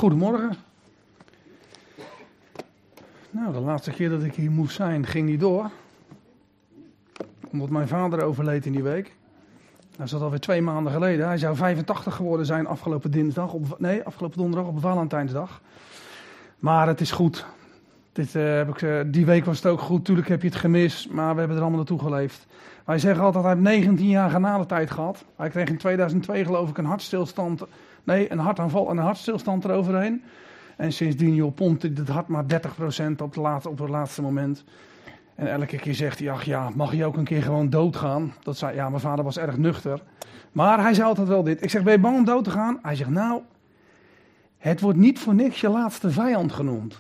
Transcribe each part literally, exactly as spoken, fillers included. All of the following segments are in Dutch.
Goedemorgen. Nou, de laatste keer dat ik hier moest zijn, ging niet door. Omdat mijn vader overleed in die week. Dat is alweer twee maanden geleden. Hij zou vijfentachtig geworden zijn afgelopen dinsdag. Op, nee, afgelopen donderdag op Valentijnsdag. Maar het is goed. Dit, uh, heb ik, uh, die week was het ook goed. Tuurlijk heb je het gemist, maar we hebben er allemaal naartoe geleefd. Wij zeggen altijd, hij heeft negentien jaar genadetijd gehad. Hij kreeg in tweeduizend twee geloof ik een hartstilstand. Nee, een hartaanval en een hartstilstand eroverheen. En sindsdien joh, pompt hij het hart maar dertig procent op, de laatste, op het laatste moment. En elke keer zegt hij, ach ja, mag je ook een keer gewoon doodgaan? Dat zei, ja, mijn vader was erg nuchter. Maar hij zei altijd wel dit. Ik zeg, ben je bang om dood te gaan? Hij zegt, nou, het wordt niet voor niks je laatste vijand genoemd.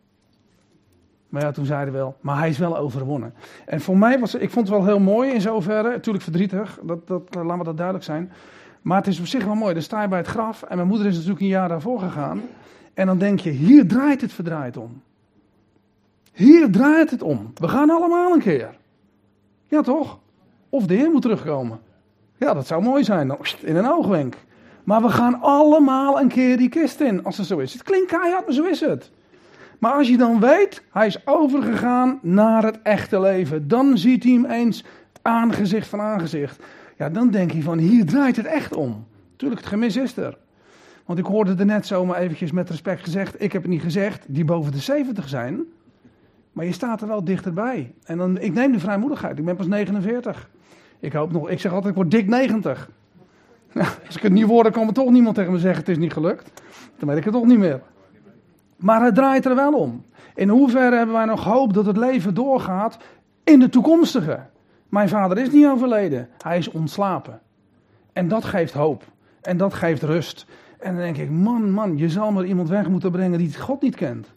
Maar ja, toen zeiden we wel, maar hij is wel overwonnen. En voor mij was, ik vond het wel heel mooi in zoverre, natuurlijk verdrietig, dat, dat, laten we dat duidelijk zijn. Maar het is op zich wel mooi, dan sta je bij het graf en mijn moeder is natuurlijk een jaar daarvoor gegaan. En dan denk je, hier draait het verdraaid om. Hier draait het om. We gaan allemaal een keer. Ja toch? Of de Heer moet terugkomen. Ja, dat zou mooi zijn, in een oogwenk. Maar we gaan allemaal een keer die kist in, als het zo is. Het klinkt keihard, maar zo is het. Maar als je dan weet, hij is overgegaan naar het echte leven. Dan ziet hij hem eens aangezicht van aangezicht. Ja, dan denk je van, hier draait het echt om. Tuurlijk, het gemis is er. Want ik hoorde er net zomaar eventjes met respect gezegd. Ik heb het niet gezegd, die boven de zeventig zijn. Maar je staat er wel dichterbij. En dan, ik neem de vrijmoedigheid. Ik ben pas negenenveertig. Ik hoop nog, ik zeg altijd, ik word dik negentig. Nou, als ik het niet word, dan kan me toch niemand tegen me zeggen, het is niet gelukt. Dan weet ik het toch niet meer. Maar het draait er wel om. In hoeverre hebben wij nog hoop dat het leven doorgaat in de toekomstige? Mijn vader is niet overleden. Hij is ontslapen. En dat geeft hoop. En dat geeft rust. En dan denk ik, man, man, je zal maar iemand weg moeten brengen die God niet kent.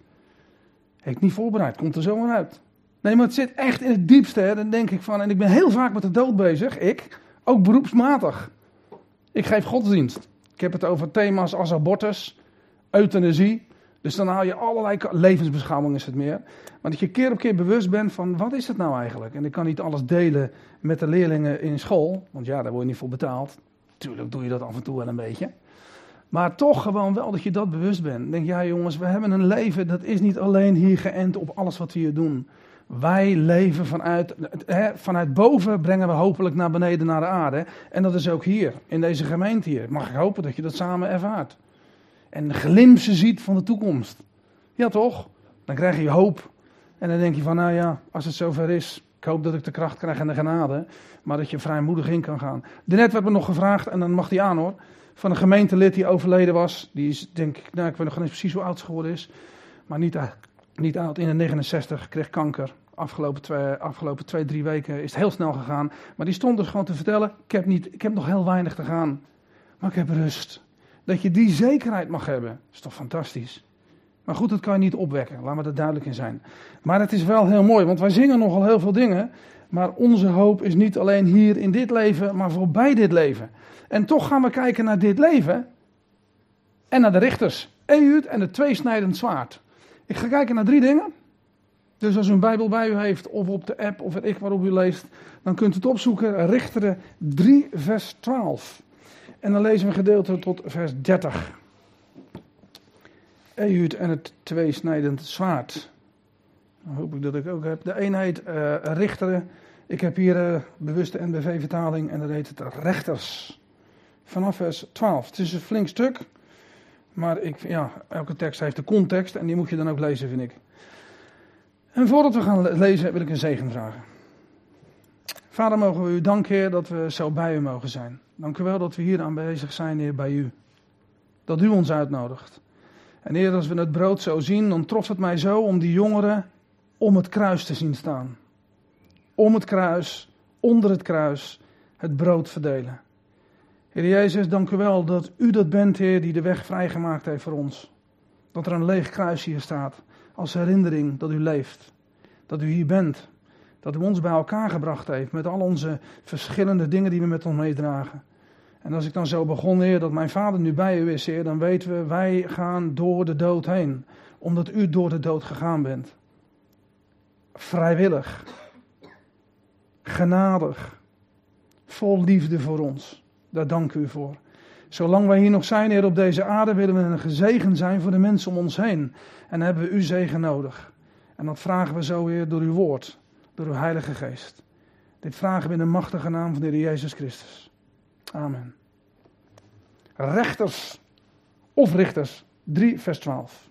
Heb ik niet voorbereid, komt er zomaar uit. Nee, maar het zit echt in het diepste. Hè. Dan denk ik van, en ik ben heel vaak met de dood bezig. Ik, ook beroepsmatig. Ik geef godsdienst. Ik heb het over thema's als abortus, euthanasie. Dus dan haal je allerlei, levensbeschouwing is het meer. Maar dat je keer op keer bewust bent van, wat is het nou eigenlijk? En ik kan niet alles delen met de leerlingen in school. Want ja, daar word je niet voor betaald. Tuurlijk doe je dat af en toe wel een beetje. Maar toch gewoon wel dat je dat bewust bent. Denk, ja jongens, we hebben een leven, dat is niet alleen hier geënt op alles wat we hier doen. Wij leven vanuit, hè, vanuit boven brengen we hopelijk naar beneden naar de aarde. En dat is ook hier, in deze gemeente hier. Mag ik hopen dat je dat samen ervaart. En glimpsen ziet van de toekomst. Ja toch? Dan krijg je hoop. En dan denk je van, nou ja, als het zover is, ik hoop dat ik de kracht krijg en de genade. Maar dat je vrijmoedig in kan gaan. Daarnet werd me nog gevraagd, en dan mag die aan hoor. Van een gemeentelid die overleden was. Die is denk ik, nou ik weet nog niet precies hoe oud ze geworden is. Maar niet, niet oud, in de negenenzestig, kreeg kanker. Afgelopen twee, afgelopen twee, drie weken is het heel snel gegaan. Maar die stond dus gewoon te vertellen, ik heb, niet, ik heb nog heel weinig te gaan. Maar ik heb rust. Dat je die zekerheid mag hebben. Dat is toch fantastisch. Maar goed, dat kan je niet opwekken. Laat me er duidelijk in zijn. Maar het is wel heel mooi, want wij zingen nogal heel veel dingen. Maar onze hoop is niet alleen hier in dit leven, maar voorbij dit leven. En toch gaan we kijken naar dit leven. En naar de richters. Ehud en het tweesnijdend zwaard. Ik ga kijken naar drie dingen. Dus als u een Bijbel bij u heeft, of op de app, of weet ik waarop u leest. Dan kunt u het opzoeken. Richteren drie vers twaalf. En dan lezen we gedeelte tot vers dertig. Ehud en het tweesnijdend zwaard. Dan hoop ik dat ik ook heb. De een heet uh, richteren. Ik heb hier uh, bewust de N B V-vertaling en dat heet het rechters. Vanaf vers twaalf. Het is een flink stuk. Maar ik, ja, elke tekst heeft de context en die moet je dan ook lezen, vind ik. En voordat we gaan lezen wil ik een zegen vragen. Vader, mogen we u danken, Heer, dat we zo bij u mogen zijn. Dank u wel dat we hier aanwezig zijn, Heer, bij u. Dat u ons uitnodigt. En Heer, als we het brood zo zien, dan trof het mij zo om die jongeren om het kruis te zien staan. Om het kruis, onder het kruis, het brood verdelen. Heer Jezus, dank u wel dat u dat bent, Heer, die de weg vrijgemaakt heeft voor ons. Dat er een leeg kruis hier staat, als herinnering dat u leeft. Dat u hier bent. Dat u ons bij elkaar gebracht heeft met al onze verschillende dingen die we met ons meedragen. En als ik dan zo begon, Heer, dat mijn vader nu bij u is, Heer, dan weten we, wij gaan door de dood heen. Omdat u door de dood gegaan bent. Vrijwillig. Genadig. Vol liefde voor ons. Daar dank u voor. Zolang wij hier nog zijn, Heer, op deze aarde, willen we een gezegen zijn voor de mensen om ons heen. En dan hebben we uw zegen nodig. En dat vragen we zo, Heer, door uw woord, door uw Heilige Geest. Dit vragen we in de machtige naam van de Heer Jezus Christus. Amen. Rechters, of richters, drie vers twaalf.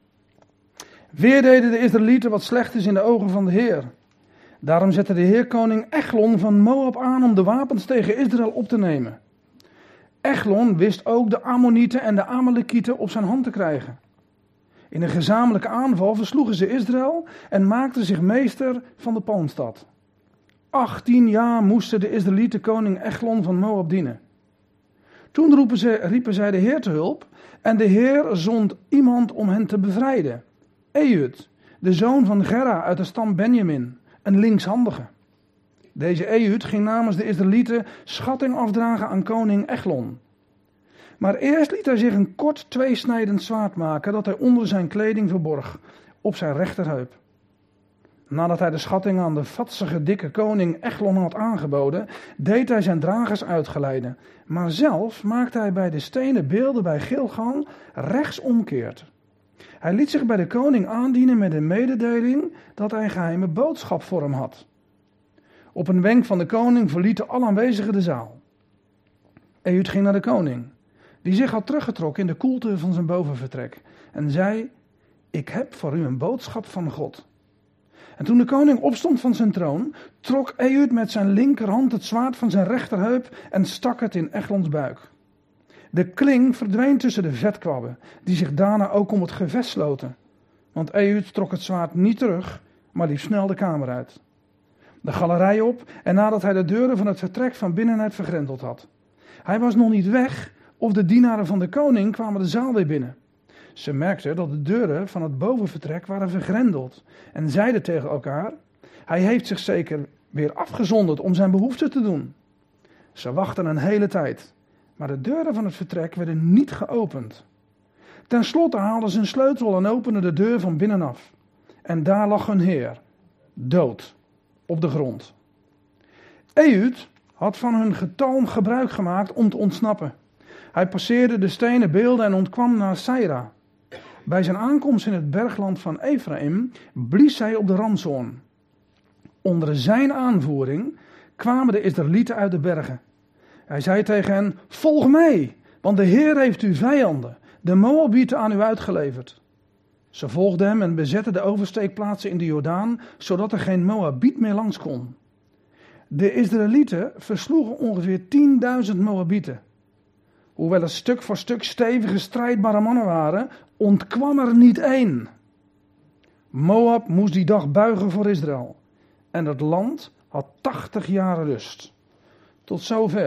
Weer deden de Israëlieten wat slecht is in de ogen van de Heer. Daarom zette de Heer koning Eglon van Moab aan om de wapens tegen Israël op te nemen. Eglon wist ook de Ammonieten en de Amalekieten op zijn hand te krijgen. In een gezamenlijke aanval versloegen ze Israël en maakten zich meester van de palmstad. Achttien jaar moesten de Israëlieten koning Eglon van Moab dienen. Toen roepen ze, riepen zij de Heer te hulp en de Heer zond iemand om hen te bevrijden. Ehud, de zoon van Gera uit de stam Benjamin, een linkshandige. Deze Ehud ging namens de Israëlieten schatting afdragen aan koning Eglon. Maar eerst liet hij zich een kort tweesnijdend zwaard maken dat hij onder zijn kleding verborg, op zijn rechterheup. Nadat hij de schatting aan de vatsige dikke koning Eglon had aangeboden, deed hij zijn dragers uitgeleiden. Maar zelf maakte hij bij de stenen beelden bij Gilgal rechtsomkeerd. Hij liet zich bij de koning aandienen met een mededeling dat hij een geheime boodschap voor hem had. Op een wenk van de koning verlieten alle aanwezigen de zaal. Ehud ging naar de koning, die zich had teruggetrokken in de koelte van zijn bovenvertrek, en zei: ik heb voor u een boodschap van God. En toen de koning opstond van zijn troon, trok Ehud met zijn linkerhand het zwaard van zijn rechterheup en stak het in Eglons buik. De kling verdween tussen de vetkwabben, die zich daarna ook om het gevest sloten. Want Ehud trok het zwaard niet terug, maar liep snel de kamer uit. De galerij op en nadat hij de deuren van het vertrek van binnenuit vergrendeld had. Hij was nog niet weg of de dienaren van de koning kwamen de zaal weer binnen. Ze merkten dat de deuren van het bovenvertrek waren vergrendeld en zeiden tegen elkaar: hij heeft zich zeker weer afgezonderd om zijn behoefte te doen. Ze wachten een hele tijd, maar de deuren van het vertrek werden niet geopend. Ten slotte haalden ze een sleutel en openden de deur van binnenaf. En daar lag hun heer, dood, op de grond. Ehud had van hun getalm gebruik gemaakt om te ontsnappen. Hij passeerde de stenen beelden en ontkwam naar Seira. Bij zijn aankomst in het bergland van Ephraim blies hij op de ramshoorn. Onder zijn aanvoering kwamen de Israëlieten uit de bergen. Hij zei tegen hen: volg mij, want de Heer heeft uw vijanden, de Moabieten, aan u uitgeleverd. Ze volgden hem en bezetten de oversteekplaatsen in de Jordaan, zodat er geen Moabiet meer langs kon. De Israëlieten versloegen ongeveer tienduizend Moabieten. Hoewel het stuk voor stuk stevige, strijdbare mannen waren, ontkwam er niet één. Moab moest die dag buigen voor Israël. En het land had tachtig jaar rust. Tot zover.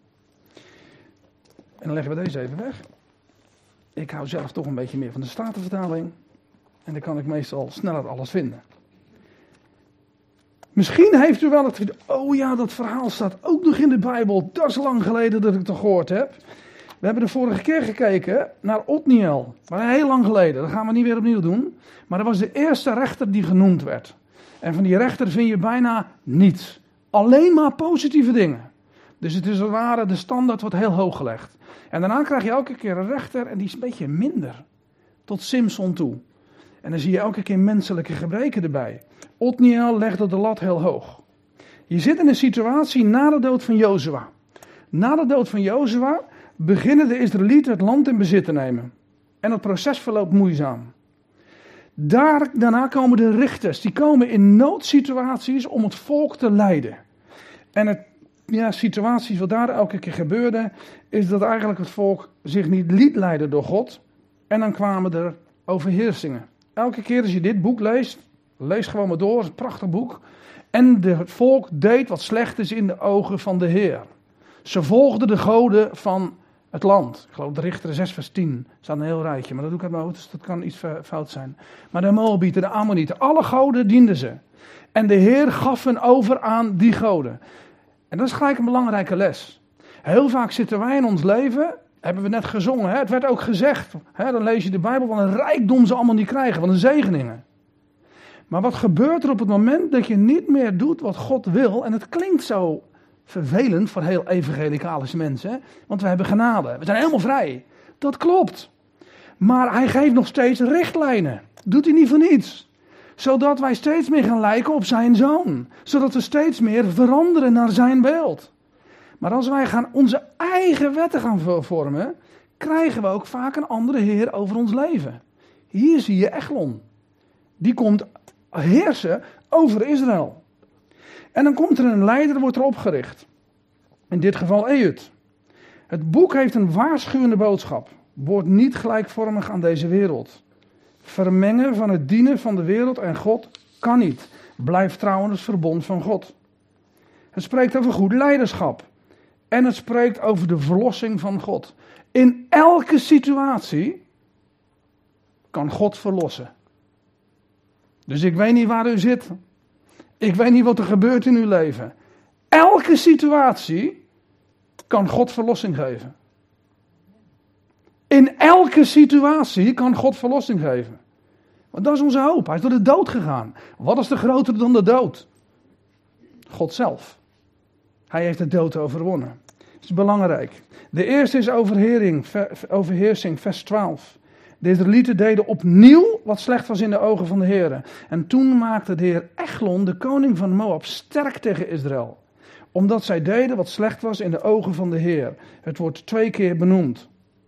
En dan leggen we deze even weg. Ik hou zelf toch een beetje meer van de Statenvertaling. En dan kan ik meestal sneller alles vinden. Misschien heeft u wel het idee: oh ja, dat verhaal staat ook nog in de Bijbel. Dat is lang geleden dat ik het gehoord heb. We hebben de vorige keer gekeken naar Otniel. Maar heel lang geleden. Dat gaan we niet weer opnieuw doen. Maar dat was de eerste rechter die genoemd werd. En van die rechter vind je bijna niets. Alleen maar positieve dingen. Dus het is als het ware de standaard wordt heel hoog gelegd. En daarna krijg je elke keer een rechter en die is een beetje minder. Tot Simson toe. En dan zie je elke keer menselijke gebreken erbij. Otniel legde de lat heel hoog. Je zit in een situatie na de dood van Jozua. Na de dood van Jozua beginnen de Israëlieten het land in bezit te nemen. En het proces verloopt moeizaam. Daar, daarna komen de richters. Die komen in noodsituaties om het volk te leiden. En het, ja, situaties wat daar elke keer gebeurde, is dat eigenlijk het volk zich niet liet leiden door God. En dan kwamen er overheersingen. Elke keer als je dit boek leest, lees gewoon maar door, het is een prachtig boek. En de, het volk deed wat slecht is in de ogen van de Heer. Ze volgden de goden van het land. Ik geloof de Richteren zes vers tien. Er staat een heel rijtje, maar dat doe ik uit mijn hoofd, dus dat kan iets fout zijn. Maar de Moabieten, de Ammonieten, alle goden dienden ze. En de Heer gaf hen over aan die goden. En dat is gelijk een belangrijke les. Heel vaak zitten wij in ons leven, hebben we net gezongen, hè? Het werd ook gezegd. Hè? Dan lees je de Bijbel, van een rijkdom ze allemaal niet krijgen, van een zegeningen. Maar wat gebeurt er op het moment dat je niet meer doet wat God wil? En het klinkt zo Vervelend voor heel evangelicale mensen, hè? Want we hebben genade. We zijn helemaal vrij. Dat klopt. Maar hij geeft nog steeds richtlijnen. Doet hij niet voor niets. Zodat wij steeds meer gaan lijken op zijn zoon. Zodat we steeds meer veranderen naar zijn beeld. Maar als wij gaan onze eigen wetten gaan vormen, krijgen we ook vaak een andere heer over ons leven. Hier zie je Eglon. Die komt heersen over Israël. En dan komt er een leider, wordt er opgericht. In dit geval Ehud. Het boek heeft een waarschuwende boodschap. Word niet gelijkvormig aan deze wereld. Vermengen van het dienen van de wereld en God kan niet. Blijf trouw aan het verbond van God. Het spreekt over goed leiderschap. En het spreekt over de verlossing van God. In elke situatie kan God verlossen. Dus ik weet niet waar u zit. Ik weet niet wat er gebeurt in uw leven. Elke situatie kan God verlossing geven. In elke situatie kan God verlossing geven. Want dat is onze hoop. Hij is door de dood gegaan. Wat is er groter dan de dood? God zelf. Hij heeft de dood overwonnen. Dat is belangrijk. De eerste is overheersing, overheersing vers twaalf. De Israëlieten deden opnieuw wat slecht was in de ogen van de Heer. En toen maakte de Heer Eglon, de koning van Moab, sterk tegen Israël. Omdat zij deden wat slecht was in de ogen van de Heer. Het wordt twee keer benoemd.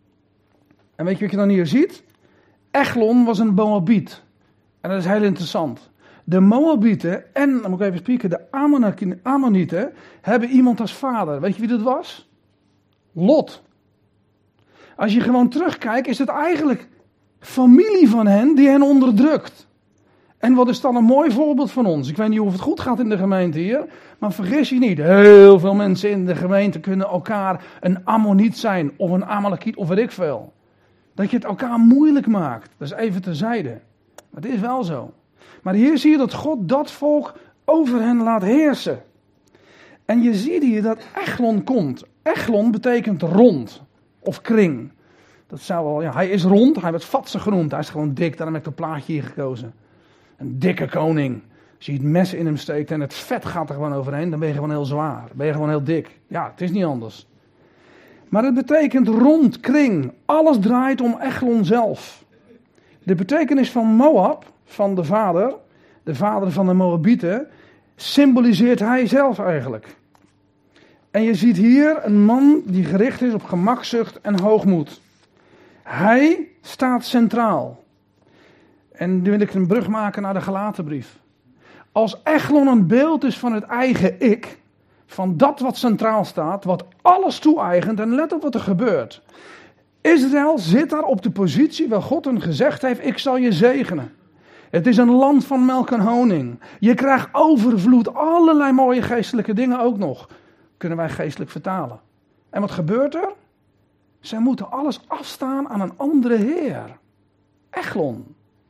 En weet je wat je dan hier ziet? Eglon was een Moabiet. En dat is heel interessant. De Moabieten en, dan moet ik even spreken, de Ammonieten hebben iemand als vader. Weet je wie dat was? Lot. Als je gewoon terugkijkt, is het eigenlijk familie van hen die hen onderdrukt. En wat is dan een mooi voorbeeld van ons? Ik weet niet of het goed gaat in de gemeente hier, maar vergis je niet. Heel veel mensen in de gemeente kunnen elkaar een Ammoniet zijn of een Amalekiet of weet ik veel. Dat je het elkaar moeilijk maakt. Dat is even terzijde. Maar het is wel zo. Maar hier zie je dat God dat volk over hen laat heersen. En je ziet hier dat Eglon komt. Eglon betekent rond of kring. Dat zou wel, ja, hij is rond, hij werd vatsig genoemd. Hij is gewoon dik, daarom heb ik het plaatje hier gekozen. Een dikke koning. Als je het mes in hem steekt en het vet gaat er gewoon overheen, dan ben je gewoon heel zwaar. Dan ben je gewoon heel dik. Ja, het is niet anders. Maar het betekent rond, kring. Alles draait om Eglon zelf. De betekenis van Moab, van de vader, de vader van de Moabieten, symboliseert hij zelf eigenlijk. En je ziet hier een man die gericht is op gemakzucht en hoogmoed. Hij staat centraal. En nu wil ik een brug maken naar de Galatenbrief. Als Eglon een beeld is van het eigen ik, van dat wat centraal staat, wat alles toe-eigent, en let op wat er gebeurt. Israël zit daar op de positie waar God hem gezegd heeft, ik zal je zegenen. Het is een land van melk en honing. Je krijgt overvloed, allerlei mooie geestelijke dingen ook nog. Kunnen wij geestelijk vertalen. En wat gebeurt er? Zij moeten alles afstaan aan een andere heer. Eglon.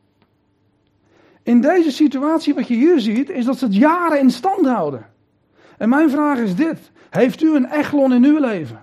In deze situatie wat je hier ziet, is dat ze het jaren in stand houden. En mijn vraag is dit. Heeft u een Eglon in uw leven?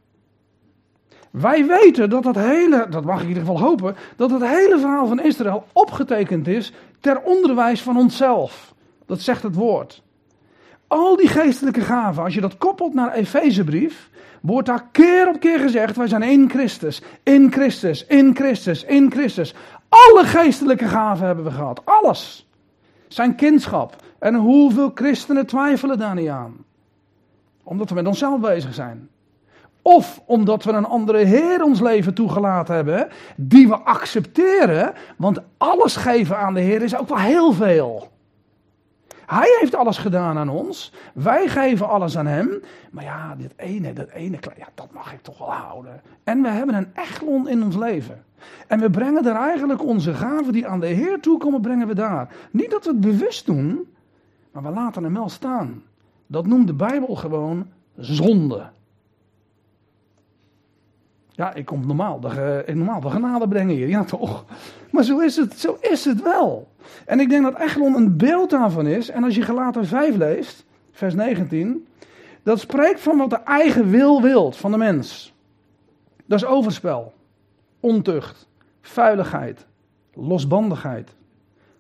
Wij weten dat dat hele, dat mag ik in ieder geval hopen, dat het hele verhaal van Israël opgetekend is ter onderwijs van onszelf. Dat zegt het woord. Al die geestelijke gaven, als je dat koppelt naar Efezebrief, wordt daar keer op keer gezegd, wij zijn in Christus, in Christus, in Christus, in Christus. Alle geestelijke gaven hebben we gehad, alles. Zijn kindschap. En hoeveel christenen twijfelen daar niet aan? Omdat we met onszelf bezig zijn. Of omdat we een andere Heer ons leven toegelaten hebben, die we accepteren, want alles geven aan de Heer is ook wel heel veel. Hij heeft alles gedaan aan ons, wij geven alles aan hem, maar ja, dit ene, dat ene, ja, dat mag ik toch wel houden. En we hebben een Eglon in ons leven. En we brengen daar eigenlijk onze gaven die aan de Heer toekomen, brengen we daar. Niet dat we het bewust doen, maar we laten hem wel staan. Dat noemt de Bijbel gewoon zonde. Ja, ik kom normaal de, normaal de genade brengen hier, ja toch? Maar zo is het, zo is het wel. En ik denk dat Eglon een beeld daarvan is. En als je Galaten vijf leest, vers negentien, dat spreekt van wat de eigen wil wilt van de mens. Dat is overspel, ontucht, vuiligheid, losbandigheid,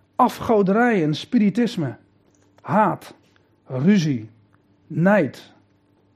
afgoderij en spiritisme, haat, ruzie, nijd,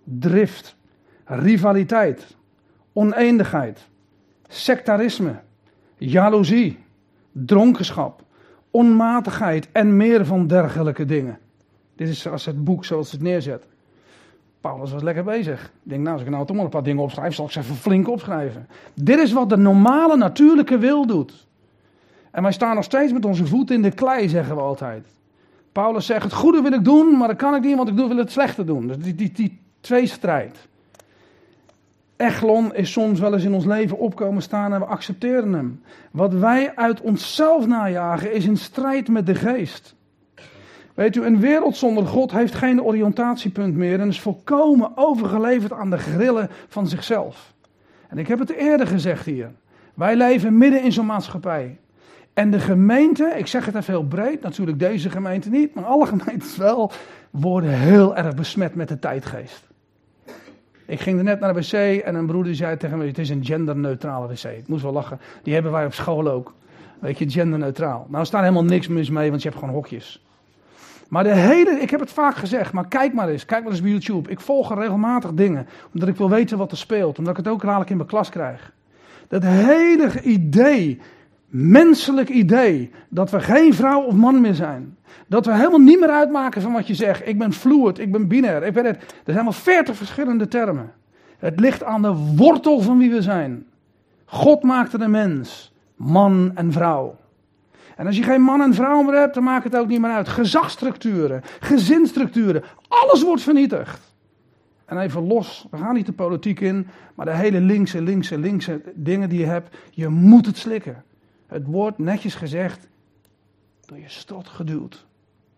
drift, rivaliteit, oneenigheid, sectarisme, jaloezie, dronkenschap, onmatigheid en meer van dergelijke dingen. Dit is als het boek zoals het neerzet. Paulus was lekker bezig. Ik denk, nou, als ik nou toch maar een paar dingen opschrijf, zal ik ze even flink opschrijven. Dit is wat de normale, natuurlijke wil doet. En wij staan nog steeds met onze voeten in de klei, zeggen we altijd. Paulus zegt, het goede wil ik doen, maar dat kan ik niet, want ik wil het slechte doen. Dus die, die, die tweestrijd. Eglon is soms wel eens in ons leven opkomen staan en we accepteren hem. Wat wij uit onszelf najagen is in strijd met de geest. Weet u, een wereld zonder God heeft geen oriëntatiepunt meer en is volkomen overgeleverd aan de grillen van zichzelf. En ik heb het eerder gezegd hier. Wij leven midden in zo'n maatschappij. En de gemeente, ik zeg het even heel breed, natuurlijk deze gemeente niet, maar alle gemeentes wel, worden heel erg besmet met de tijdgeest. Ik ging er net naar de wc en een broeder zei tegen me, het is een genderneutrale wc. Ik moest wel lachen, die hebben wij op school ook. Weet je, genderneutraal. Nou, er staat helemaal niks mis mee, want je hebt gewoon hokjes. Maar de hele, ik heb het vaak gezegd, maar kijk maar eens, kijk maar eens bij YouTube. Ik volg er regelmatig dingen, omdat ik wil weten wat er speelt, omdat ik het ook dadelijk in mijn klas krijg. Dat hele idee, menselijk idee, dat we geen vrouw of man meer zijn. Dat we helemaal niet meer uitmaken van wat je zegt. Ik ben fluid, ik ben binair. Ik ben het. Er zijn wel veertig verschillende termen. Het ligt aan de wortel van wie we zijn. God maakte de mens, man en vrouw. En als je geen man en vrouw meer hebt, dan maakt het ook niet meer uit. Gezagsstructuren, gezinsstructuren, alles wordt vernietigd. En even los, we gaan niet de politiek in, maar de hele linkse, linkse, linkse dingen die je hebt, je moet het slikken. Het wordt netjes gezegd door je strot geduwd.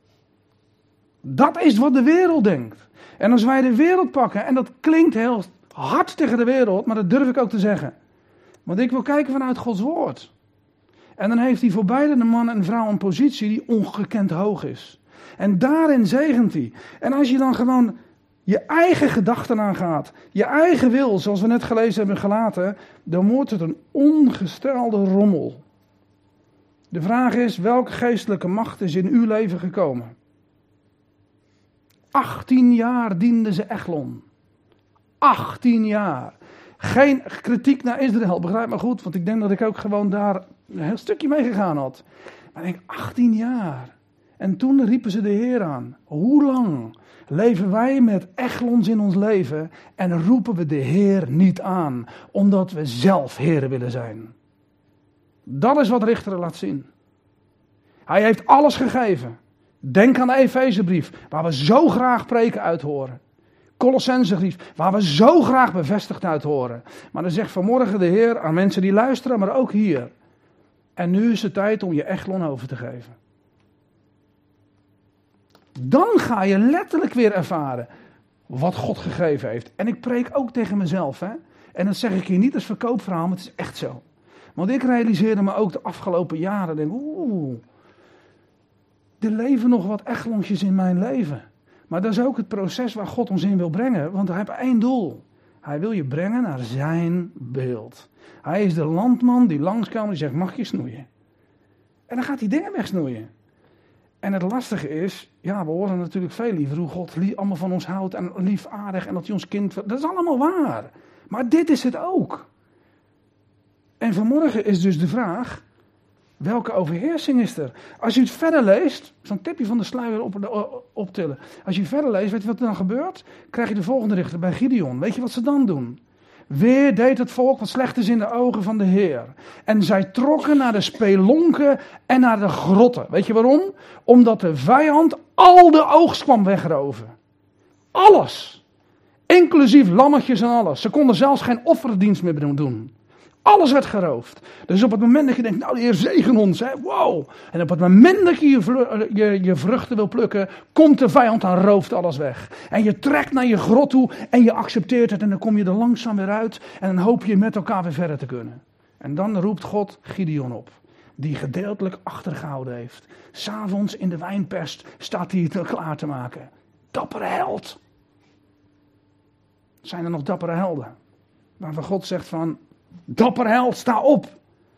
Dat is wat de wereld denkt. En als wij de wereld pakken, en dat klinkt heel hard tegen de wereld, maar dat durf ik ook te zeggen. Want ik wil kijken vanuit Gods woord. En dan heeft hij voor beide de man en vrouw een positie die ongekend hoog is. En daarin zegent hij. En als je dan gewoon je eigen gedachten aangaat, je eigen wil, zoals we net gelezen hebben gelaten, dan wordt het een ongestelde rommel. De vraag is, welke geestelijke macht is in uw leven gekomen? achttien jaar dienden ze Eglon. achttien jaar. Geen kritiek naar Israël, begrijp me goed, want ik denk dat ik ook gewoon daar een heel stukje mee gegaan had. Maar ik denk, achttien jaar. En toen riepen ze de Heer aan. Hoe lang leven wij met Eglons in ons leven en roepen we de Heer niet aan, omdat we zelf heren willen zijn? Dat is wat Richteren laat zien. Hij heeft alles gegeven. Denk aan de Efezebrief, waar we zo graag preken uit horen. Colossensebrief, waar we zo graag bevestigd uit horen. Maar dan zegt vanmorgen de Heer aan mensen die luisteren, maar ook hier. En nu is het tijd om je Eglon over te geven. Dan ga je letterlijk weer ervaren wat God gegeven heeft. En ik preek ook tegen mezelf, hè. En dat zeg ik hier niet als verkoopverhaal, maar het is echt zo. Want ik realiseerde me ook de afgelopen jaren, denk oeh, er leven nog wat Eglonsjes in mijn leven. Maar dat is ook het proces waar God ons in wil brengen, want hij heeft één doel. Hij wil je brengen naar zijn beeld. Hij is de landman die langskomt en zegt, mag je snoeien? En dan gaat hij dingen wegsnoeien. En het lastige is, ja, we horen natuurlijk veel liever hoe God allemaal van ons houdt en lief aardig en dat hij ons kind... Dat is allemaal waar. Maar dit is het ook. En vanmorgen is dus de vraag, welke overheersing is er? Als je het verder leest, zo'n tipje van de sluier op, optillen. Als je verder leest, weet je wat er dan gebeurt? Krijg je de volgende richter bij Gideon. Weet je wat ze dan doen? Weer deed het volk wat slecht is in de ogen van de Heer. En zij trokken naar de spelonken en naar de grotten. Weet je waarom? Omdat de vijand al de oogst kwam wegroven. Alles. Inclusief lammetjes en alles. Ze konden zelfs geen offerdienst meer doen. Alles werd geroofd. Dus op het moment dat je denkt, nou de Heer zegen ons, hè, wow. En op het moment dat je je, vlu- je je vruchten wil plukken, komt de vijand en rooft alles weg. En je trekt naar je grot toe en je accepteert het en dan kom je er langzaam weer uit. En dan hoop je met elkaar weer verder te kunnen. En dan roept God Gideon op, die gedeeltelijk achtergehouden heeft. 'S Avonds in de wijnpers staat hij het klaar te maken. Dappere held. Zijn er nog dappere helden? Waarvan God zegt van, dapper held, sta op.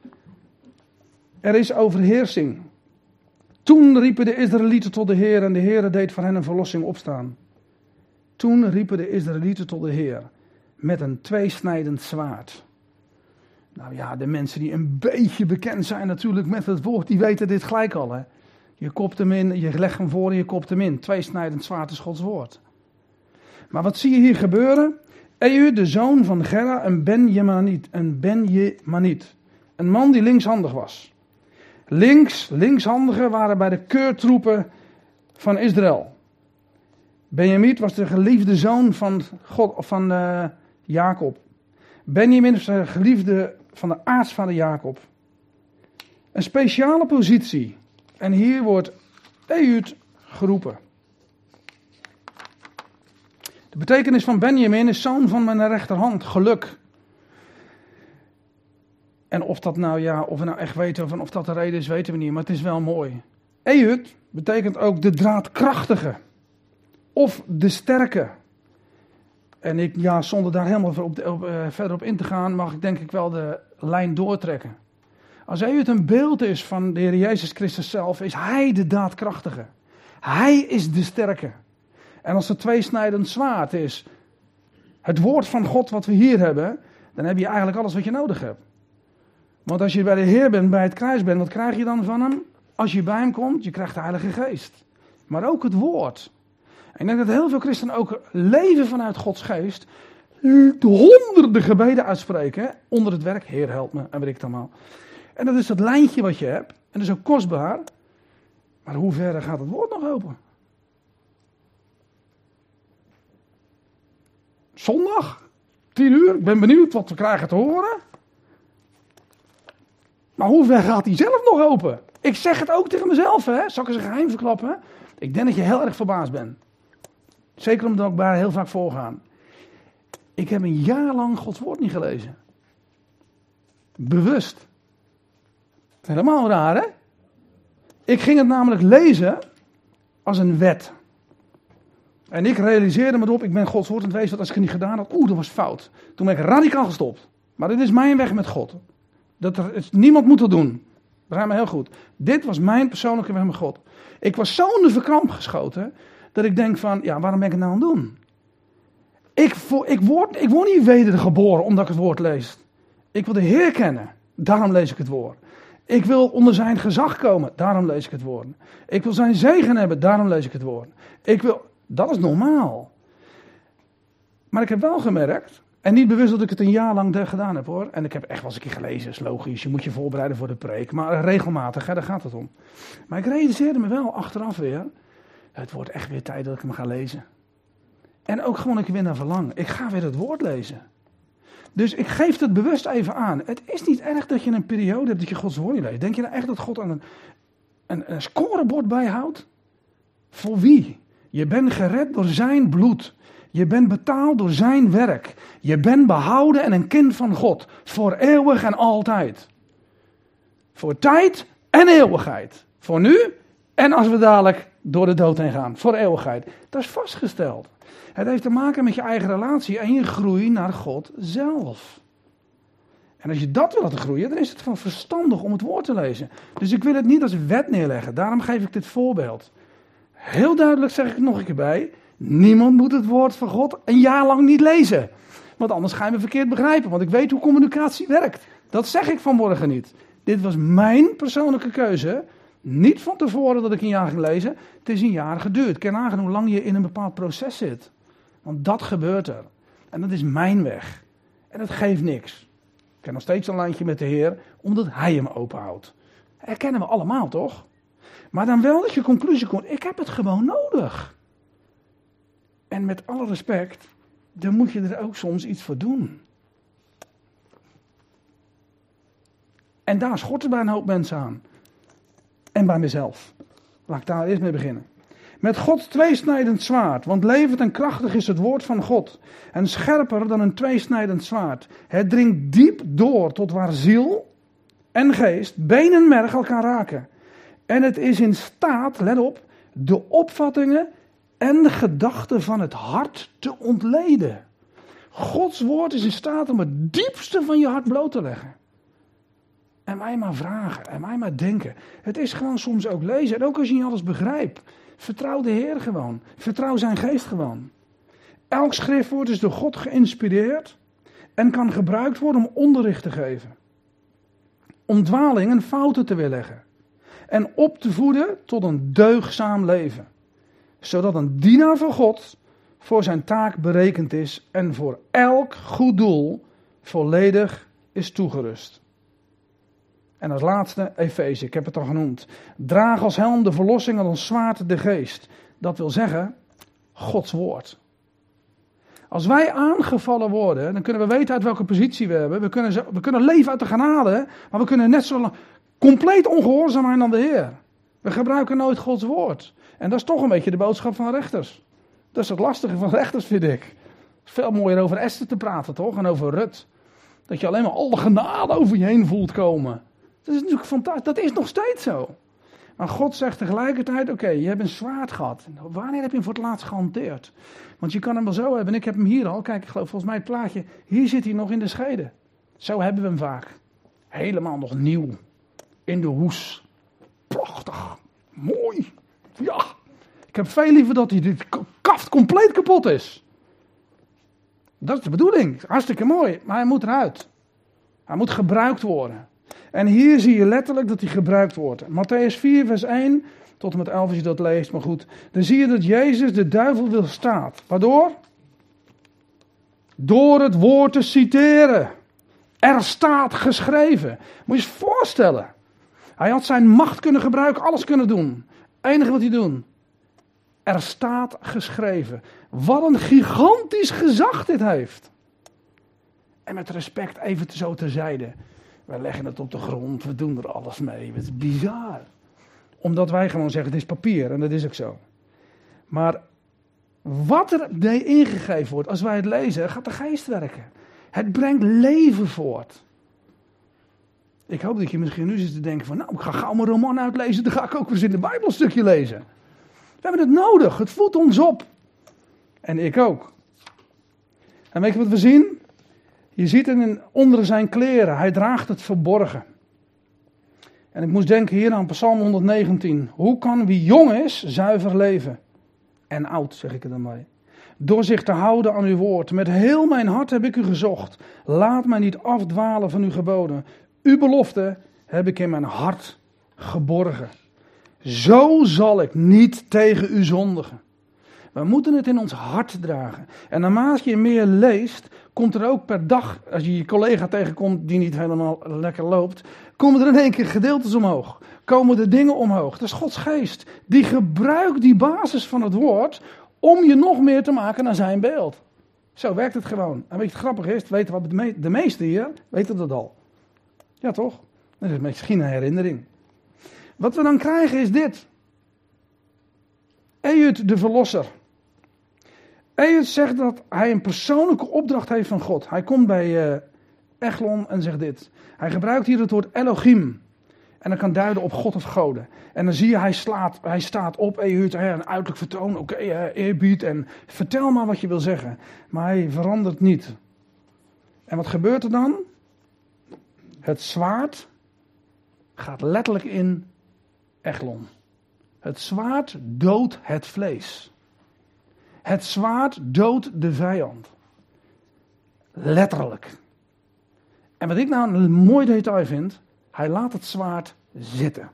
Er is overheersing. Toen riepen de Israëlieten tot de Heer en de Heer deed voor hen een verlossing opstaan. Toen riepen de Israëlieten tot de Heer met een tweesnijdend zwaard. Nou ja, de mensen die een beetje bekend zijn natuurlijk met het woord, die weten dit gelijk al. Hè? Je kopt hem in, je legt hem voor en je kopt hem in. Tweesnijdend zwaard is Gods woord. Maar wat zie je hier gebeuren? Ehud, de zoon van Gera, een Benjaminiet, een Benjaminiet. Een man die linkshandig was. Links, linkshandigen waren bij de keurtroepen van Israël. Benjaminiet was de geliefde zoon van, God, van uh, Jacob. Benjamin was de geliefde van de aartsvader Jacob. Een speciale positie. En hier wordt Ehud geroepen. De betekenis van Benjamin is zoon van mijn rechterhand, geluk. En of dat nou ja, of we nou echt weten of, of dat de reden is, weten we niet, maar het is wel mooi. Ehud betekent ook de draadkrachtige. Of de sterke. En ik, ja, zonder daar helemaal op, op, uh, verder op in te gaan, mag ik denk ik wel de lijn doortrekken. Als Ehud een beeld is van de Heer Jezus Christus zelf, is Hij de daadkrachtige. Hij is de sterke. En als het tweesnijdend zwaard is, het woord van God wat we hier hebben, dan heb je eigenlijk alles wat je nodig hebt. Want als je bij de Heer bent, bij het kruis bent, wat krijg je dan van hem? Als je bij hem komt, je krijgt de Heilige Geest. Maar ook het woord. En ik denk dat heel veel christenen ook leven vanuit Gods geest. Honderden gebeden uitspreken onder het werk. Heer, help me. En weet ik het allemaal. En dat is dat lijntje wat je hebt. En dat is ook kostbaar. Maar hoe ver gaat het woord nog open? Zondag, tien uur. Ik ben benieuwd wat we krijgen te horen. Maar hoe ver gaat hij zelf nog open? Ik zeg het ook tegen mezelf, hè. Zal ik eens een geheim verklappen? Ik denk dat je heel erg verbaasd bent. Zeker omdat ik bij heel vaak voorgaan. Ik heb een jaar lang Gods woord niet gelezen. Bewust. Helemaal raar, hè? Ik ging het namelijk lezen als een wet. En ik realiseerde me erop, ik ben Gods woord aan het lezen, dat als ik het niet gedaan had, oeh, dat was fout. Toen ben ik radicaal gestopt. Maar dit is mijn weg met God. Dat er, het, niemand moet dat doen. Begrijp me heel goed. Dit was mijn persoonlijke weg met God. Ik was zo in de verkramp geschoten, dat ik denk van, ja, waarom ben ik het nou aan het doen? Ik, ik, word, ik word niet wedergeboren omdat ik het woord lees. Ik wil de Heer kennen, daarom lees ik het woord. Ik wil onder zijn gezag komen, daarom lees ik het woord. Ik wil zijn zegen hebben, daarom lees ik het woord. Ik wil, dat is normaal. Maar ik heb wel gemerkt, en niet bewust dat ik het een jaar lang gedaan heb hoor. En ik heb echt wel eens een keer gelezen, is logisch. Je moet je voorbereiden voor de preek. Maar regelmatig, hè, daar gaat het om. Maar ik realiseerde me wel achteraf weer. Het wordt echt weer tijd dat ik hem ga lezen. En ook gewoon ik weer naar verlang. Ik ga weer het woord lezen. Dus ik geef het bewust even aan. Het is niet erg dat je een periode hebt dat je Gods woord niet leest. Denk je nou echt dat God aan een, een, een scorebord bijhoudt? Voor wie? Je bent gered door zijn bloed. Je bent betaald door zijn werk. Je bent behouden en een kind van God. Voor eeuwig en altijd. Voor tijd en eeuwigheid. Voor nu en als we dadelijk door de dood heen gaan. Voor eeuwigheid. Dat is vastgesteld. Het heeft te maken met je eigen relatie en je groei naar God zelf. En als je dat wil laten groeien, dan is het van verstandig om het woord te lezen. Dus ik wil het niet als wet neerleggen. Daarom geef ik dit voorbeeld. Heel duidelijk zeg ik het nog een keer bij. Niemand moet het woord van God een jaar lang niet lezen. Want anders ga je me verkeerd begrijpen. Want ik weet hoe communicatie werkt. Dat zeg ik vanmorgen niet. Dit was mijn persoonlijke keuze. Niet van tevoren dat ik een jaar ging lezen. Het is een jaar geduurd. Ken nagaan hoe lang je in een bepaald proces zit. Want dat gebeurt er. En dat is mijn weg. En dat geeft niks. Ik heb nog steeds een lijntje met de Heer. Omdat Hij hem openhoudt. Herkennen we allemaal toch? Maar dan wel dat je conclusie komt. Ik heb het gewoon nodig. En met alle respect. Dan moet je er ook soms iets voor doen. En daar schort er bij een hoop mensen aan. En bij mezelf. Laat ik daar eerst mee beginnen. Met Gods tweesnijdend zwaard. Want levend en krachtig is het woord van God. En scherper dan een tweesnijdend zwaard. Het dringt diep door tot waar ziel en geest, been en merg elkaar raken. En het is in staat, let op, de opvattingen en de gedachten van het hart te ontleden. Gods woord is in staat om het diepste van je hart bloot te leggen. En mij maar vragen, en mij maar denken. Het is gewoon soms ook lezen. En ook als je niet alles begrijpt. Vertrouw de Heer gewoon. Vertrouw zijn geest gewoon. Elk schriftwoord is door God geïnspireerd en kan gebruikt worden om onderricht te geven. Om dwalingen en fouten te weerleggen. En op te voeden tot een deugdzaam leven. Zodat een dienaar van God voor zijn taak berekend is en voor elk goed doel volledig is toegerust. En als laatste Efeze, ik heb het al genoemd. Draag als helm de verlossing en als zwaard de geest. Dat wil zeggen, Gods woord. Als wij aangevallen worden, dan kunnen we weten uit welke positie we hebben. We kunnen, we kunnen leven uit de genade, maar we kunnen net zo lang compleet ongehoorzaam zijn aan de Heer. We gebruiken nooit Gods woord. En dat is toch een beetje de boodschap van rechters. Dat is het lastige van rechters, vind ik. Het is veel mooier over Esther te praten, toch? En over Rut. Dat je alleen maar al de genade over je heen voelt komen. Dat is natuurlijk fantastisch. Dat is nog steeds zo. Maar God zegt tegelijkertijd, oké, okay, je hebt een zwaard gehad. Wanneer heb je hem voor het laatst gehanteerd? Want je kan hem wel zo hebben. En ik heb hem hier al. Kijk, ik geloof volgens mij het plaatje. Hier zit hij nog in de schede. Zo hebben we hem vaak. Helemaal nog nieuw. In de hoes. Prachtig. Mooi. Ja. Ik heb veel liever dat hij dit kaft compleet kapot is. Dat is de bedoeling. Hartstikke mooi. Maar hij moet eruit. Hij moet gebruikt worden. En hier zie je letterlijk dat hij gebruikt wordt. Matthäus vier vers één tot en met elf als je dat leest. Maar goed. Dan zie je dat Jezus de duivel weerstaat. Waardoor? Door het woord te citeren. Er staat geschreven. Moet je je eens voorstellen. Hij had zijn macht kunnen gebruiken. Alles kunnen doen. Het enige wat hij doet. Er staat geschreven. Wat een gigantisch gezag dit heeft. En met respect even zo terzijde. Wij leggen het op de grond. We doen er alles mee. Het is bizar. Omdat wij gewoon zeggen, het is papier. En dat is ook zo. Maar wat er ingegeven wordt, als wij het lezen, gaat de geest werken. Het brengt leven voort. Ik hoop dat je misschien nu zit te denken van, nou, ik ga gauw mijn roman uitlezen. Dan ga ik ook weer eens in de Bijbel een stukje lezen. We hebben het nodig. Het voedt ons op. En ik ook. En weet je wat we zien? Je ziet het in, onder zijn kleren. Hij draagt het verborgen. En ik moest denken hier aan Psalm honderdnegentien. Hoe kan wie jong is zuiver leven? En oud, zeg ik er dan bij. Door zich te houden aan uw woord. Met heel mijn hart heb ik u gezocht. Laat mij niet afdwalen van uw geboden. Uw belofte heb ik in mijn hart geborgen. Zo zal ik niet tegen u zondigen. We moeten het in ons hart dragen. En naarmate je meer leest, komt er ook per dag, als je je collega tegenkomt die niet helemaal lekker loopt, komen er in één keer gedeeltes omhoog. Komen er dingen omhoog. Dat is Gods geest. Die gebruikt die basis van het woord om je nog meer te maken naar zijn beeld. Zo werkt het gewoon. En weet je het grappige is, weten wat de, me- de meesten hier weten dat al. Ja toch? Dat is misschien een herinnering. Wat we dan krijgen is dit. Ehud de verlosser. Ehud zegt dat hij een persoonlijke opdracht heeft van God. Hij komt bij uh, Eglon en zegt dit. Hij gebruikt hier het woord Elohim. En dat kan duiden op God of goden. En dan zie je, hij, slaat, hij staat op, Ehud, een uiterlijk vertoon. Oké, okay, uh, eerbied en vertel maar wat je wil zeggen. Maar hij verandert niet. En wat gebeurt er dan? Het zwaard gaat letterlijk in Eglon. Het zwaard doodt het vlees. Het zwaard doodt de vijand. Letterlijk. En wat ik nou een mooi detail vind, hij laat het zwaard zitten.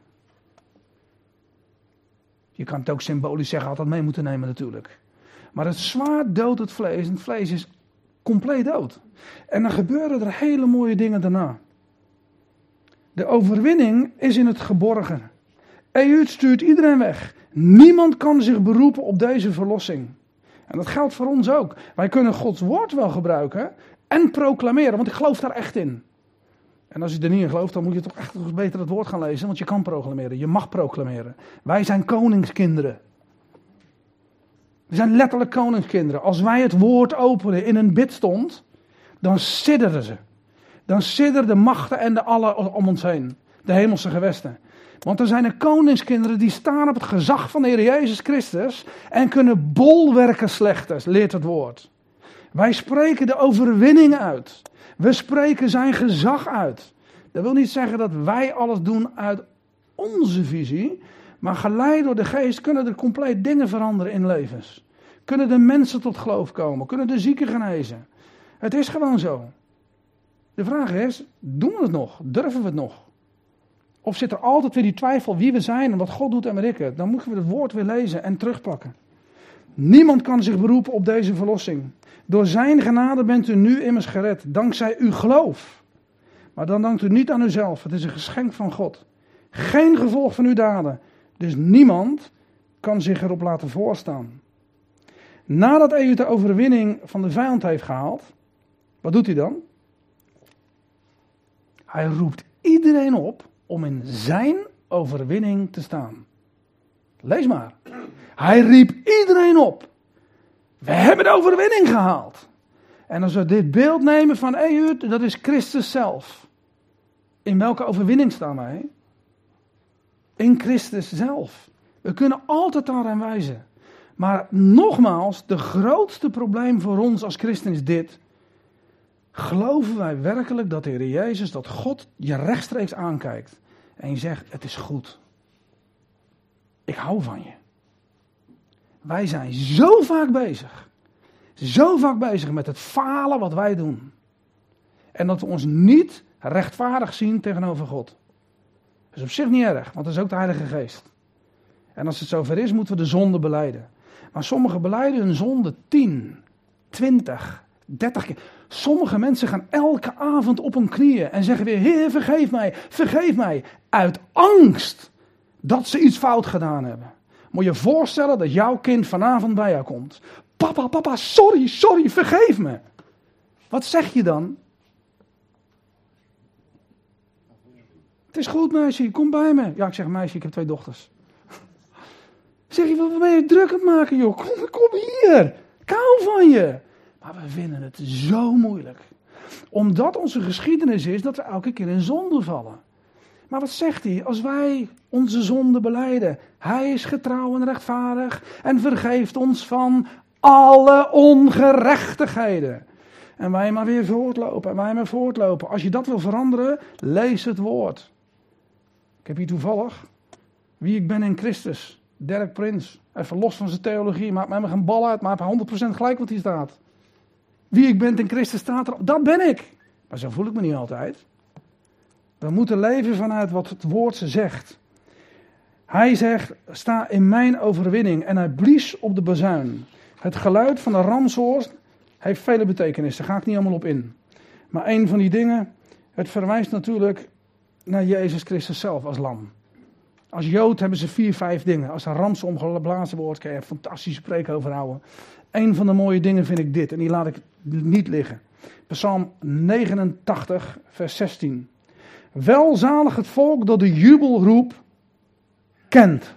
Je kan het ook symbolisch zeggen, had dat mee moeten nemen natuurlijk. Maar het zwaard doodt het vlees en het vlees is compleet dood. En dan gebeuren er hele mooie dingen daarna. De overwinning is in het geborgen. Ehud stuurt iedereen weg. Niemand kan zich beroepen op deze verlossing. En dat geldt voor ons ook. Wij kunnen Gods woord wel gebruiken en proclameren, want ik geloof daar echt in. En als je er niet in gelooft, dan moet je toch echt beter het woord gaan lezen, want je kan proclameren, je mag proclameren. Wij zijn koningskinderen. We zijn letterlijk koningskinderen. Als wij het woord openen in een bidstond, dan sidderen ze. Dan sidderen de machten en de allen om ons heen. De hemelse gewesten. Want er zijn er koningskinderen die staan op het gezag van de Heer Jezus Christus en kunnen bolwerken slechten, leert het woord. Wij spreken de overwinning uit. We spreken zijn gezag uit. Dat wil niet zeggen dat wij alles doen uit onze visie, maar geleid door de geest kunnen er compleet dingen veranderen in levens. Kunnen de mensen tot geloof komen? Kunnen de zieken genezen? Het is gewoon zo. De vraag is, doen we het nog? Durven we het nog? Of zit er altijd weer die twijfel wie we zijn en wat God doet en wat ik het? Dan moeten we het woord weer lezen en terugpakken. Niemand kan zich beroepen op deze verlossing. Door zijn genade bent u nu immers gered, dankzij uw geloof. Maar dan dankt u niet aan uzelf, het is een geschenk van God. Geen gevolg van uw daden. Dus niemand kan zich erop laten voorstaan. Nadat Ehud de overwinning van de vijand heeft gehaald, wat doet hij dan? Hij roept iedereen op om in zijn overwinning te staan. Lees maar. Hij riep iedereen op. We hebben de overwinning gehaald. En als we dit beeld nemen van Ehud, dat is Christus zelf. In welke overwinning staan wij? In Christus zelf. We kunnen altijd daaraan wijzen. Maar nogmaals, de grootste probleem voor ons als christen is dit. Geloven wij werkelijk dat de Heer Jezus, dat God je rechtstreeks aankijkt en je zegt, het is goed. Ik hou van je. Wij zijn zo vaak bezig. Zo vaak bezig met het falen wat wij doen. En dat we ons niet rechtvaardig zien tegenover God. Dat is op zich niet erg, want dat is ook de Heilige Geest. En als het zover is, moeten we de zonde belijden. Maar sommigen belijden hun zonde tien, twintig, dertig keer. Sommige mensen gaan elke avond op hun knieën en zeggen weer, Heer, vergeef mij, vergeef mij. Uit angst dat ze iets fout gedaan hebben. Moet je je voorstellen dat jouw kind vanavond bij jou komt. Papa, papa, sorry, sorry, vergeef me. Wat zeg je dan? Het is goed, meisje, kom bij me. Ja, ik zeg, meisje, ik heb twee dochters. Zeg je, wat ben je druk aan het maken, joh? Kom, kom hier. Ik hou van je. Maar we vinden het zo moeilijk. Omdat onze geschiedenis is dat we elke keer in zonde vallen. Maar wat zegt hij? Als wij onze zonde belijden. Hij is getrouw en rechtvaardig en vergeeft ons van alle ongerechtigheden. En wij maar weer voortlopen en wij maar voortlopen. Als je dat wil veranderen, lees het woord. Ik heb hier toevallig wie ik ben in Christus. Dirk Prins. Even los van zijn theologie. Maakt mij geen bal uit, maar hij heeft honderd procent gelijk wat hier staat. Wie ik ben in Christus staat er. Dat ben ik. Maar zo voel ik me niet altijd. We moeten leven vanuit wat het woord ze zegt. Hij zegt, sta in mijn overwinning. En hij blies op de bazuin. Het geluid van de ramshoorn heeft vele betekenissen. Daar ga ik niet allemaal op in. Maar een van die dingen, het verwijst natuurlijk naar Jezus Christus zelf als lam. Als Jood hebben ze vier, vijf dingen. Als er ramshoorn geblazen wordt, kan je een fantastische preek over houden. Een van de mooie dingen vind ik dit, en die laat ik niet liggen. Psalm negenentachtig, vers zestien. Welzalig het volk dat de jubelroep kent.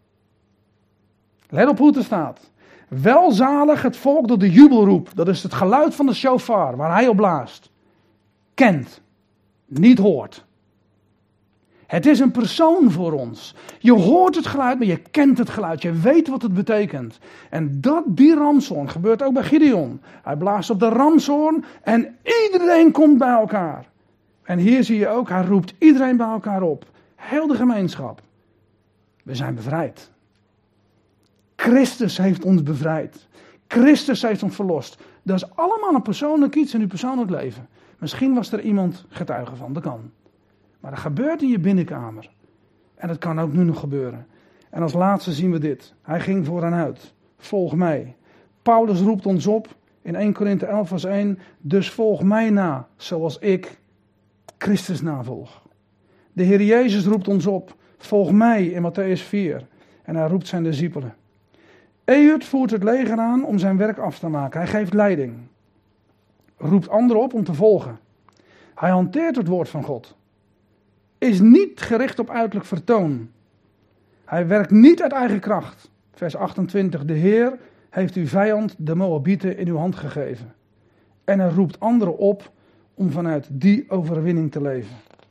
Let op hoe het er staat. Welzalig het volk dat de jubelroep, dat is het geluid van de shofar, waar hij op blaast, kent, niet hoort. Het is een persoon voor ons. Je hoort het geluid, maar je kent het geluid. Je weet wat het betekent. En dat, die ramshoorn gebeurt ook bij Gideon. Hij blaast op de ramshoorn en iedereen komt bij elkaar. En hier zie je ook, hij roept iedereen bij elkaar op. Heel de gemeenschap. We zijn bevrijd. Christus heeft ons bevrijd. Christus heeft ons verlost. Dat is allemaal een persoonlijk iets in uw persoonlijk leven. Misschien was er iemand getuige van, dat kan. Maar dat gebeurt in je binnenkamer. En dat kan ook nu nog gebeuren. En als laatste zien we dit. Hij ging voor hen uit. Volg mij. Paulus roept ons op in eerste Korinthe elf vers één. Dus volg mij na, zoals ik Christus navolg. De Heer Jezus roept ons op. Volg mij in Matthäus vier. En hij roept zijn discipelen. Ehud voert het leger aan om zijn werk af te maken. Hij geeft leiding. Roept anderen op om te volgen. Hij hanteert het woord van God. Is niet gericht op uiterlijk vertoon. Hij werkt niet uit eigen kracht. Vers achtentwintig. De Heer heeft uw vijand, de Moabieten, in uw hand gegeven. En hij roept anderen op om vanuit die overwinning te leven.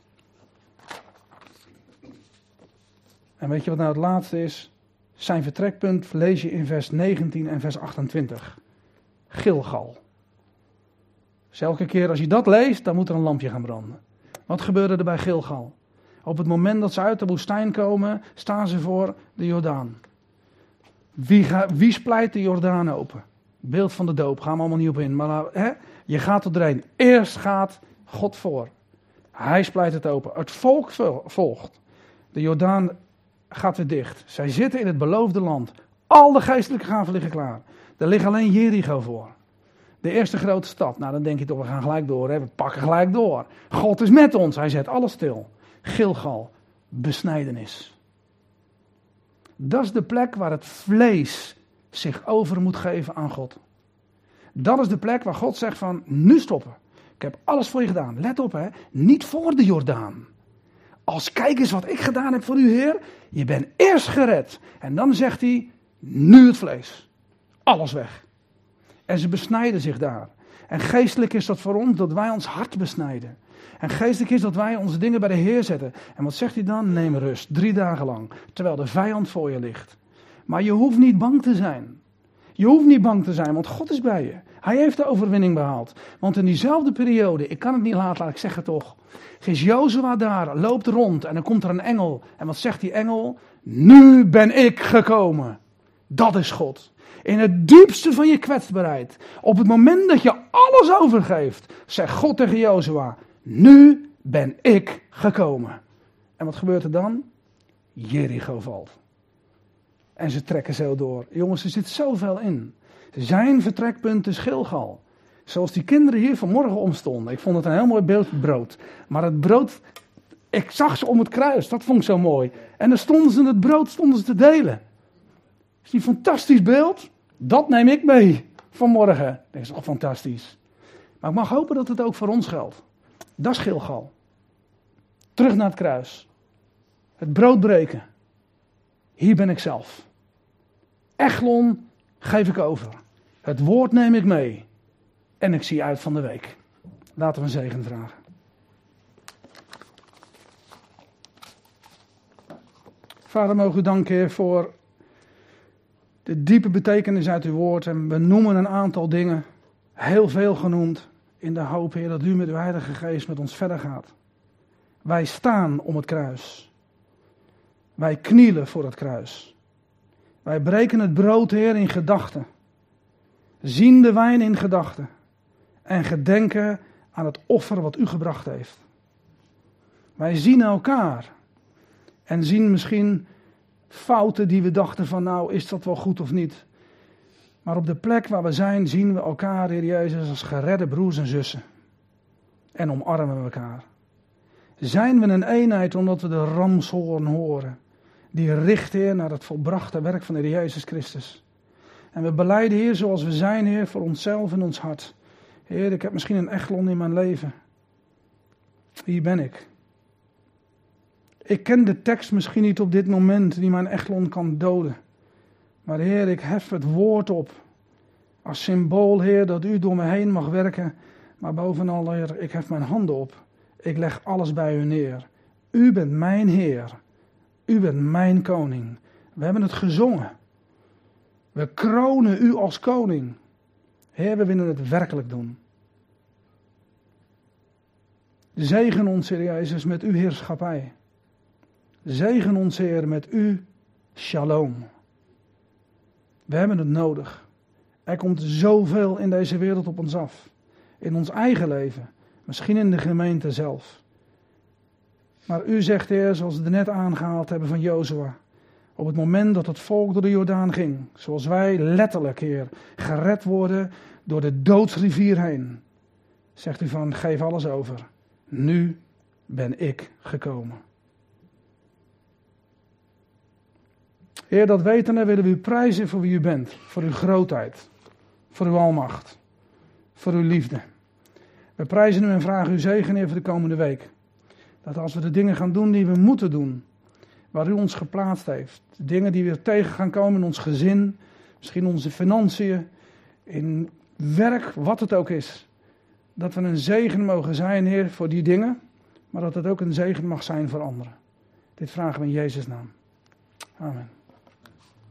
En weet je wat nou het laatste is? Zijn vertrekpunt lees je in vers negentien en vers achtentwintig. Gilgal. Dus elke keer als je dat leest, dan moet er een lampje gaan branden. Wat gebeurde er bij Gilgal? Op het moment dat ze uit de woestijn komen, staan ze voor de Jordaan. Wie, ga, wie splijt de Jordaan open? Beeld van de doop, gaan we allemaal niet op in. Maar hè, je gaat er doorheen. Eerst gaat God voor. Hij splijt het open. Het volk volgt. De Jordaan gaat weer dicht. Zij zitten in het beloofde land. Al de geestelijke gaven liggen klaar. Er ligt alleen Jericho voor. De eerste grote stad. Nou, dan denk je toch, we gaan gelijk door. Hè? We pakken gelijk door. God is met ons. Hij zet alles stil. Gilgal. Besnijdenis. Dat is de plek waar het vlees zich over moet geven aan God. Dat is de plek waar God zegt van, nu stoppen. Ik heb alles voor je gedaan. Let op, hè. Niet voor de Jordaan. Als kijk eens wat ik gedaan heb voor u, Heer. Je bent eerst gered. En dan zegt hij, nu het vlees. Alles weg. En ze besnijden zich daar. En geestelijk is dat voor ons dat wij ons hart besnijden. En geestelijk is dat wij onze dingen bij de Heer zetten. En wat zegt hij dan? Neem rust. Drie dagen lang. Terwijl de vijand voor je ligt. Maar je hoeft niet bang te zijn. Je hoeft niet bang te zijn, want God is bij je. Hij heeft de overwinning behaald. Want in diezelfde periode, ik kan het niet laten, laat ik zeggen toch. Is Jozua daar, loopt rond en dan komt er een engel. En wat zegt die engel? Nu ben ik gekomen. Dat is God. In het diepste van je kwetsbaarheid. Op het moment dat je alles overgeeft, zegt God tegen Jozua. Nu ben ik gekomen. En wat gebeurt er dan? Jericho valt. En ze trekken zo door. Jongens, er zit zoveel in. Zijn vertrekpunt is Gilgal. Zoals die kinderen hier vanmorgen omstonden. Ik vond het een heel mooi beeld brood. Maar het brood, ik zag ze om het kruis. Dat vond ik zo mooi. En dan stonden ze het brood stonden ze te delen. Is die een fantastisch beeld? Dat neem ik mee vanmorgen. Dat is toch fantastisch. Maar ik mag hopen dat het ook voor ons geldt. Dat is Gilgal. Terug naar het kruis. Het brood breken. Hier ben ik zelf. Eglon geef ik over. Het woord neem ik mee. En ik zie uit van de week. Laten we een zegen vragen. Vader, mogen u danken, Heer, voor de diepe betekenis uit uw woord. En we noemen een aantal dingen, heel veel genoemd, in de hoop, Heer, dat u met uw Heilige Geest met ons verder gaat. Wij staan om het kruis. Wij knielen voor het kruis. Wij breken het brood, Heer, in gedachten. Zien de wijn in gedachten. En gedenken aan het offer wat u gebracht heeft. Wij zien elkaar. En zien misschien fouten die we dachten van, nou, is dat wel goed of niet. Maar op de plek waar we zijn, zien we elkaar, Heer Jezus, als geredde broers en zussen. En omarmen we elkaar. Zijn we een eenheid omdat we de ramshoorn horen. Die richt, Heer, naar het volbrachte werk van de Heer Jezus Christus. En we belijden, Heer, zoals we zijn, Heer, voor onszelf en ons hart. Heer, ik heb misschien een Eglon in mijn leven. Hier ben ik. Ik ken de tekst misschien niet op dit moment die mijn Eglon kan doden. Maar Heer, ik hef het woord op. Als symbool, Heer, dat u door me heen mag werken. Maar bovenal, Heer, ik hef mijn handen op. Ik leg alles bij u neer. U bent mijn Heer. U bent mijn koning. We hebben het gezongen. We kronen u als koning. Heer, we willen het werkelijk doen. Zegen ons, Heer Jezus, met uw heerschappij. Zegen ons, Heer, met uw shalom. We hebben het nodig. Er komt zoveel in deze wereld op ons af. In ons eigen leven. Misschien in de gemeente zelf. Maar u zegt, Heer, zoals we het net aangehaald hebben van Jozua. Op het moment dat het volk door de Jordaan ging. Zoals wij letterlijk, Heer, gered worden door de doodsrivier heen. Zegt u van, geef alles over. Nu ben ik gekomen. Heer, dat wetende willen we u prijzen voor wie u bent. Voor uw grootheid. Voor uw almacht. Voor uw liefde. We prijzen u en vragen uw zegen, Heer, voor de komende week. Dat als we de dingen gaan doen die we moeten doen. Waar u ons geplaatst heeft. De dingen die weer tegen gaan komen in ons gezin. Misschien onze financiën. In werk, wat het ook is. Dat we een zegen mogen zijn, Heer, voor die dingen. Maar dat het ook een zegen mag zijn voor anderen. Dit vragen we in Jezus' naam. Amen.